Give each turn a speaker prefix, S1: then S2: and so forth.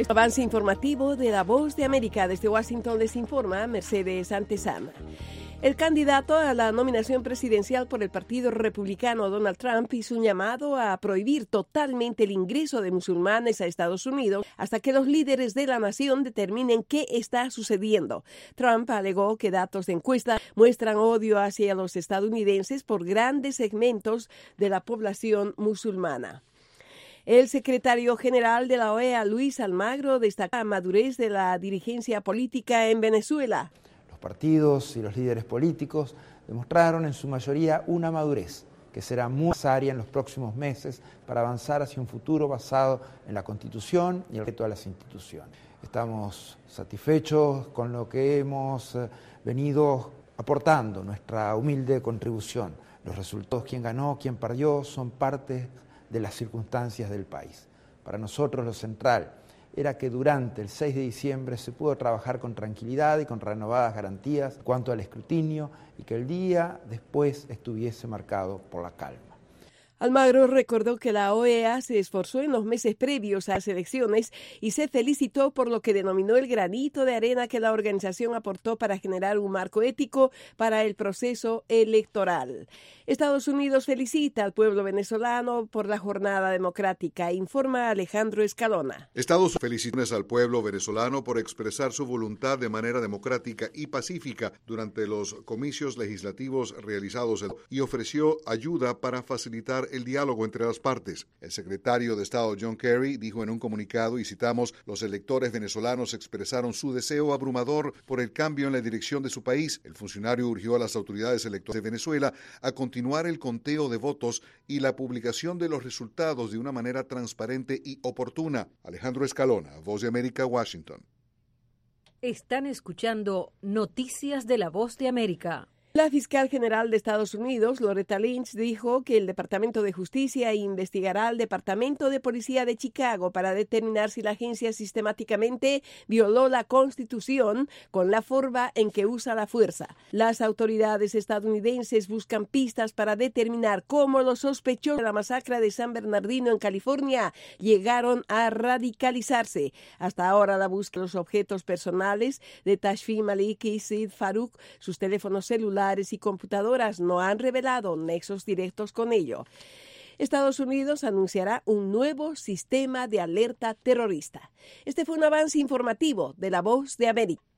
S1: Avance informativo de La Voz de América. Desde Washington les informa Mercedes Antezana. El candidato a la nominación presidencial por el Partido Republicano, Donald Trump, hizo un llamado a prohibir totalmente el ingreso de musulmanes a Estados Unidos hasta que los líderes de la nación determinen qué está sucediendo. Trump alegó que datos de encuesta muestran odio hacia los estadounidenses por grandes segmentos de la población musulmana. El secretario general de la OEA, Luis Almagro, destacó la madurez de la dirigencia política en Venezuela.
S2: Los partidos y los líderes políticos demostraron en su mayoría una madurez que será muy necesaria en los próximos meses para avanzar hacia un futuro basado en la Constitución y el respeto a las instituciones. Estamos satisfechos con lo que hemos venido aportando, nuestra humilde contribución. Los resultados, quién ganó, quién perdió, son parte de las circunstancias del país. Para nosotros lo central era que durante el 6 de diciembre se pudo trabajar con tranquilidad y con renovadas garantías en cuanto al escrutinio y que el día después estuviese marcado por la calma.
S1: Almagro recordó que la OEA se esforzó en los meses previos a las elecciones y se felicitó por lo que denominó el granito de arena que la organización aportó para generar un marco ético para el proceso electoral. Estados Unidos felicita al pueblo venezolano por la jornada democrática, informa Alejandro Escalona.
S3: Estados Unidos felicita al pueblo venezolano por expresar su voluntad de manera democrática y pacífica durante los comicios legislativos realizados y ofreció ayuda para facilitar el diálogo entre las partes. El secretario de Estado John Kerry dijo en un comunicado, y citamos, los electores venezolanos expresaron su deseo abrumador por el cambio en la dirección de su país. El funcionario urgió a las autoridades electorales de Venezuela a continuar el conteo de votos y la publicación de los resultados de una manera transparente y oportuna. Alejandro Escalona, Voz de América, Washington.
S4: Están escuchando Noticias de la Voz de América.
S1: La fiscal general de Estados Unidos, Loretta Lynch, dijo que el Departamento de Justicia investigará al Departamento de Policía de Chicago para determinar si la agencia sistemáticamente violó la Constitución con la forma en que usa la fuerza. Las autoridades estadounidenses buscan pistas para determinar cómo los sospechosos de la masacre de San Bernardino en California llegaron a radicalizarse. Hasta ahora la búsqueda de los objetos personales de Tashfeen Malik y Sid Farouk, sus teléfonos celulares y computadoras no han revelado nexos directos con ello. Estados Unidos anunciará un nuevo sistema de alerta terrorista. Este fue un avance informativo de La Voz de América.